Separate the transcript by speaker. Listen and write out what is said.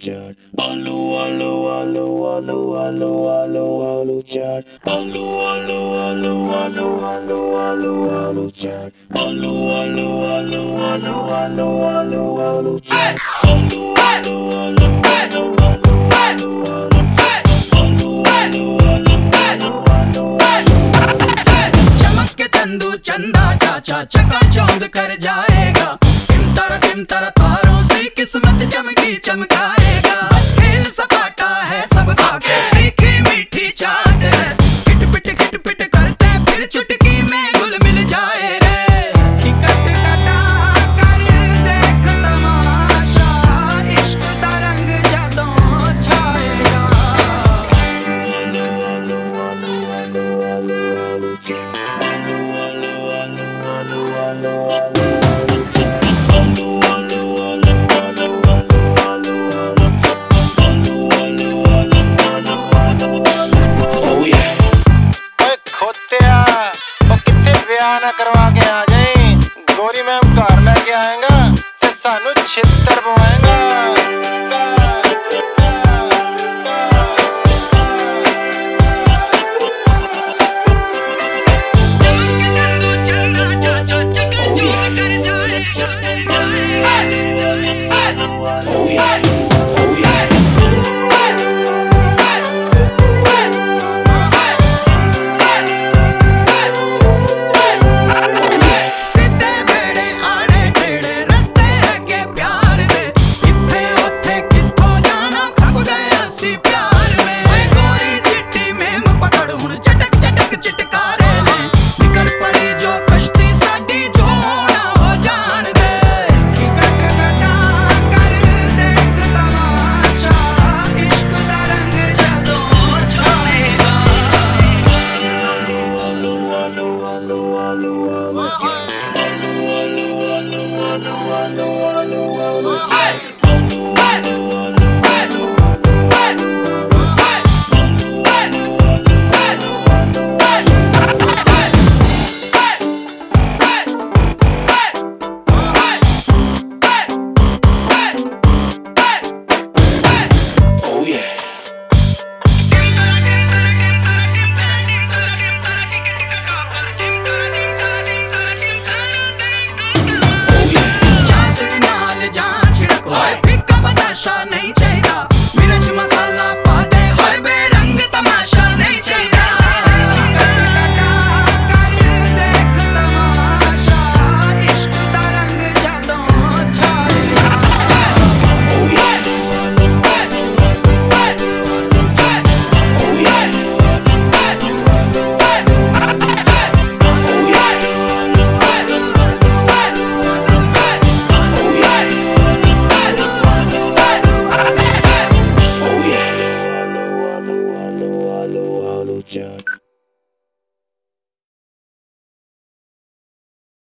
Speaker 1: चाट आलू आलू आलू आलू आलू आलू आलू चाट आलू आलू आलू आलू आलू आलू आलू चाट आलू आलू आलू आलू आलू आलू आलू चाट आलू आलू आलू आलू आलू आलू आलू आलू आलू आलू आलू आलू आलू
Speaker 2: चमक के चंदू चंदा चाचा चकाचौंध कर जाएगा। टिम तारा तारों से किस्मत चमकी चमकाएगा। खेल सपाटा है सबका तीखी मीठी चाट है। खिट पिट करते फिर चुटकी में घुल मिल जाए रे। टिकट कटा कर देख तमाशा इश्क दा रंग जदों छाएगा।
Speaker 1: आलू आलू आलू आलू आलू आलू चाट आलू आलू आलू आलू आलू आलू आलू चाट आलू आलू आलू आलू आलू आलू आलू आलू आलू आलू आलू आलू आलू oh yeah
Speaker 3: ਓਏ ਖੋਤਿਆ ਉਹ ਕਿੱਥੇ ਵਿਆਹ ਨਾ ਕਰਵਾ ਕੇ ਆ ਜਾਈਂ। ਗੋਰੀ ਮੈਮ ਘਰ ਲੈ ਕੇ ਆਏਗਾ ਤੇ ਸਾਨੂੰ ਛਿੱਤਰ ਪਵਾਏਗਾ।
Speaker 1: Hey!